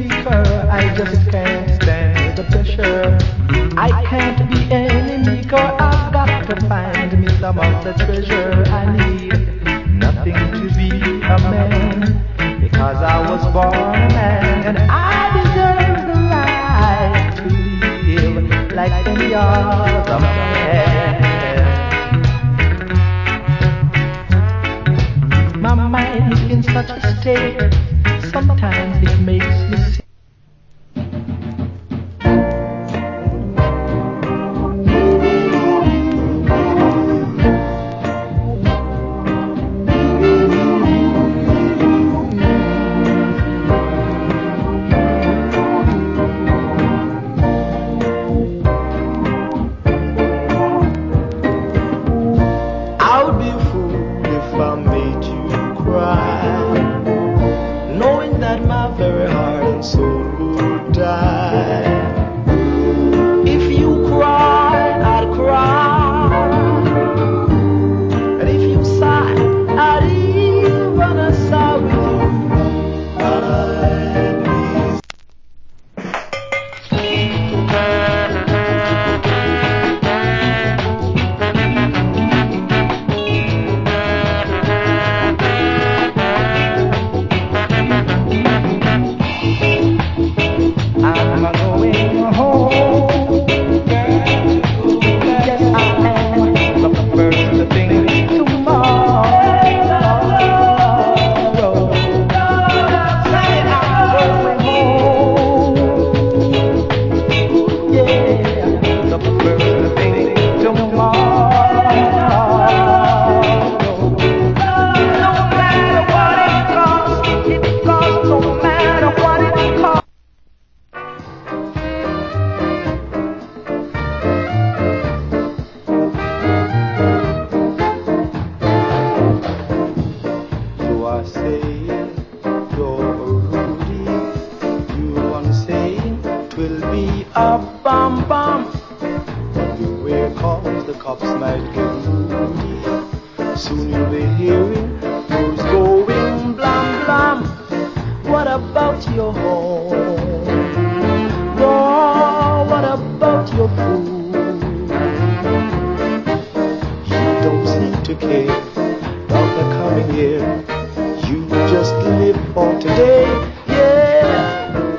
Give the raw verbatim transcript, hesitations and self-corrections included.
weaker. I just can't stand the pressure. I can't be any meeker. I've got to find me some of the treasure I need. Nothing to be a man, because I was born a man, and I deserve the right to live like any other man. My mind is in such a state, sometimes it makes me sick. I'll be a fool if I made you cry, knowing that my very heart and soul would die. If you cry, I'd cry, and if you sigh, I'd even sigh with you. I'd be I'm going home. Yes, I am. The first thing tomorrow. Say I'm going home. Yeah, the first thing tomorrow. No matter what it costs, it costs no matter what it costs. You are saying you're a Rudy. You are saying twill be a bam bam. Beware, cause the cops might get moody. Soon you'll be hearing who's going blam blam. What about your home?